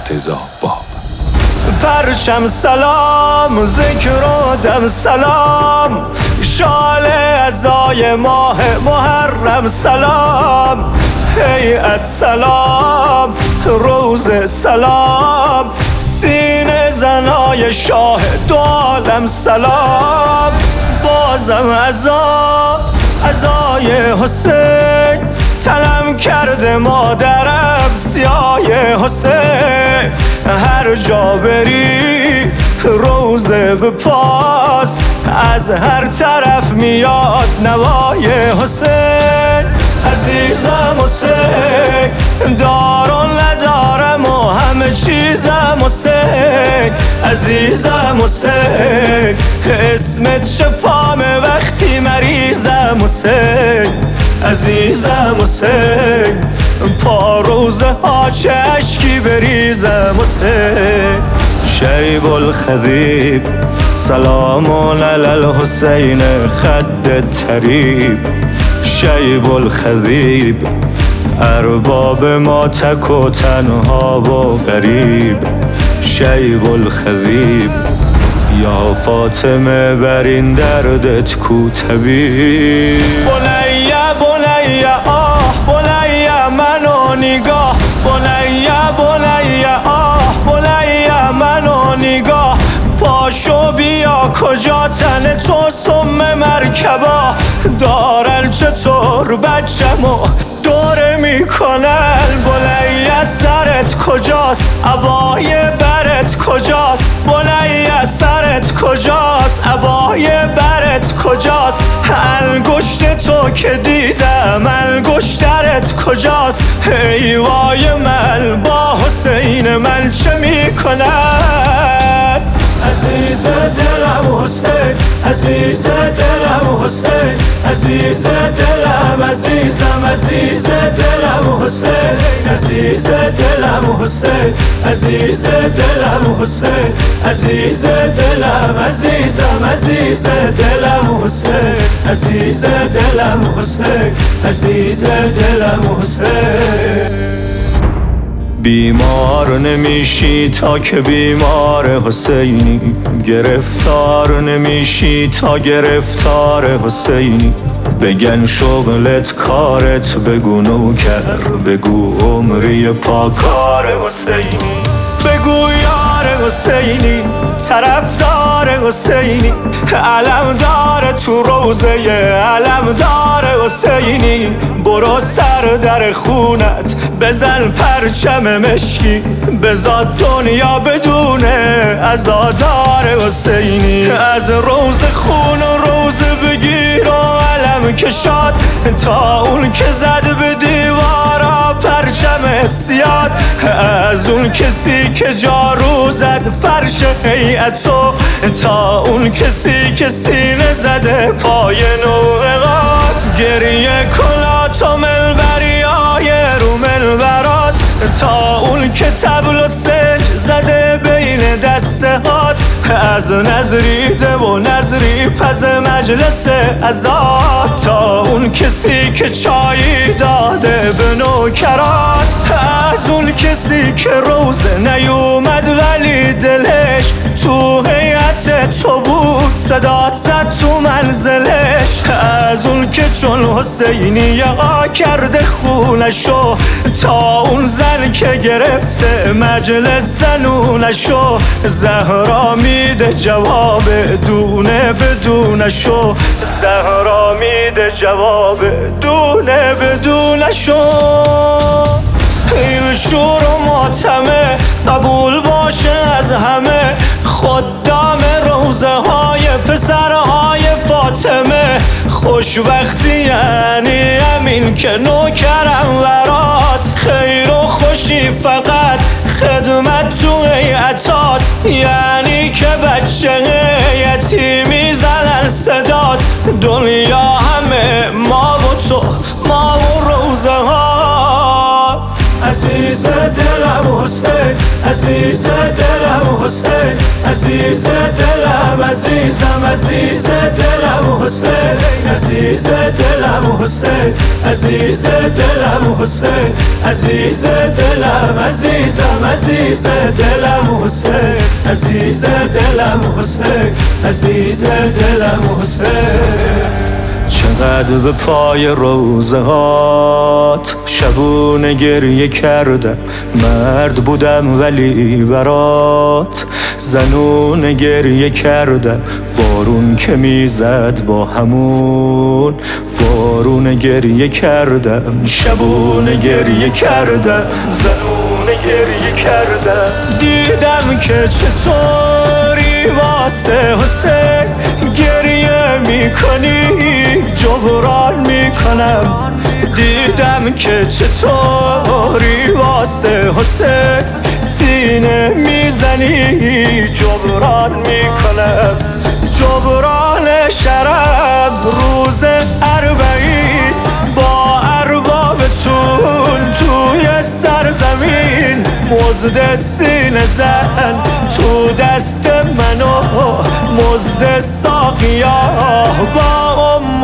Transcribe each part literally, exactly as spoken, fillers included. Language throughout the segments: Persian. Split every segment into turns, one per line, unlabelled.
مرتضی باب.
پرچم سلام، ذکر و دم سلام، شال عزای ماه محرم سلام، هیئت سلام، روز سلام، سینه زنای شاه دو عالم سلام. بازم عزا عزای حسین، تنم کرده مادرم سیای حسین. هر جا بری روزه به پاس، از هر طرف میاد نوای حسین. عزیزم حسین، دارم ندارم و همه چیزم حسین. عزیزم حسین، اسمت شفامه وقتی مریضم حسین. عزیزم حسین، پا روزه ها چه اشکی بریزم حسین. شیب الخبیب سلام علی الحسین خد طریب. شیب الخبیب ارباب ما تک و تنها و غریب. شیب الخبیب یا فاطمه بر این دردت کو طبیب. بنیه بنیه آه بنیه منو نگاه، بنیه بنیه آه بنیه منو نگاه. پاشو بیا کجا تن تو سم مرکبا، دارن چطور بچمو دوره میکنن. بنیه سرت کجاست عبای برت کجاست، بنیه سرت کجاست عبای برت کجاست. انگشت تو که دیدم انگشترت کجاست. ای وای من با حسین من چه میکنم. عزیز دلم حسین، عزیز دلم حسین، عزیز دلم عزیزم عزیز دلم حسین. عزیز دلم حسین، عزیز دلم حسین، عزیز دلم عزیزم عزیز دلم حسین. عزیز دلم حسین، عزیز دلم حسین. بیمار نمیشی تا که بیمار حسینی، گرفتار نمیشی تا گرفتار حسینی. بگن شغلت کارت بگو نوکر، بگو عمری پاکار حسینی. بگو یار حسینی، طرفدار حسینی، علمدار تو روزه علمدار حسینی. برو سر در خونت بزن پرچم مشکی، بزاد دنیا بدونه عزادار حسینی. از روز خون و روز بگیر و علم کشاد، تا اون که زد به دیوارا پرچم سیاد. از اون کسی که جارو زد فرش هیئتو، تا اون کسی که سینه زده پای نوعقات. گریه کلات و ملبریای رو ملبرات، تا اون که طبل و سنج زده بین دستهات. از نظریده و نظری پس مجلس عزاد، تا اون کسی که چایی داده به نوکرات. از اون کسی که روزه نیومد ولی دلش تو هیئت تو بود، صدات زد تو منزلش. از اون که چون حسینی ها کرده خونشو، تا اون زن که گرفته مجلس زنونشو. زهرا میده جواب دونه بدونشو، زهرا میده جواب دونه بدونشو. این شور و ماتمه قبول باشه از همه، خدام روزه های پسرهای فاطمه. خوشبختی یعنی همین که نوکرم ورات، خیر و خوشی فقط خدمت تو هیئتات. یعنی که بچه یتیمی زنن صدات، دنیا همه ما و تو ما و روزه ها. عزیز دلم حسین عزیز دلم حسین عزیز دلم عزیزم عزیز دلم حسین عزیز دلم حسین عزیز دلم حسین عزیز دلم عزیزم عزیز دلم حسین عزیز دلم حسین عزیز دلم حسین چقدر به پای روزه هات شبونه گریه کردم مرد بودم ولی برات زنونه گریه کردم بارون که میزد با همون بارون گریه کردم شبونه گریه کردم زنونه گریه کردم دیدم که چطوری واسه حسین گریه میکنی جبران میکنم دیدم که چطوری واسه حسین سینه میزنی جبران میکنم جبران شرم روز اربعین با اربابتون توی سرزمین مزد سینه زن تو دست منو مزد ساقیا با ام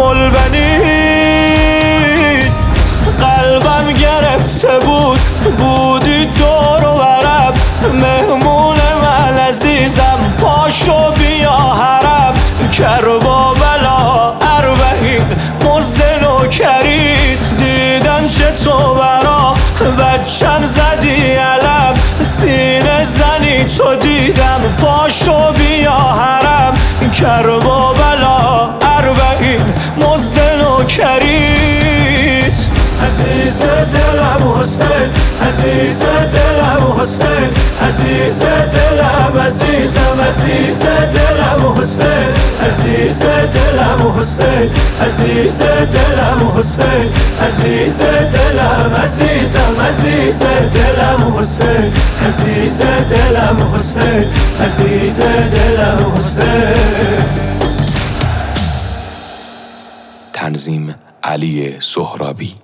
البنین قلبم گرفته بود بودی دور و برم مهمون من عزیزم پاشو بیا حرم کربلا اربعین مزد نوکریت دیدم چه تو برا بچم زدی علم سینه زنی تو دیدم پاشو بیا حرم کربلا اربعین مزد نوکریت عزیز دلم حسین عزیز دلم حسین عزیز دلم عزیزم عزیز دلم حسین عزیز دلم حسین عزیز دلم حسین عزیز دلم عزیزم عزیز دلم حسین عزیز دلم حسین عزیز دلم حسین.
تنظیم علی سهرابی.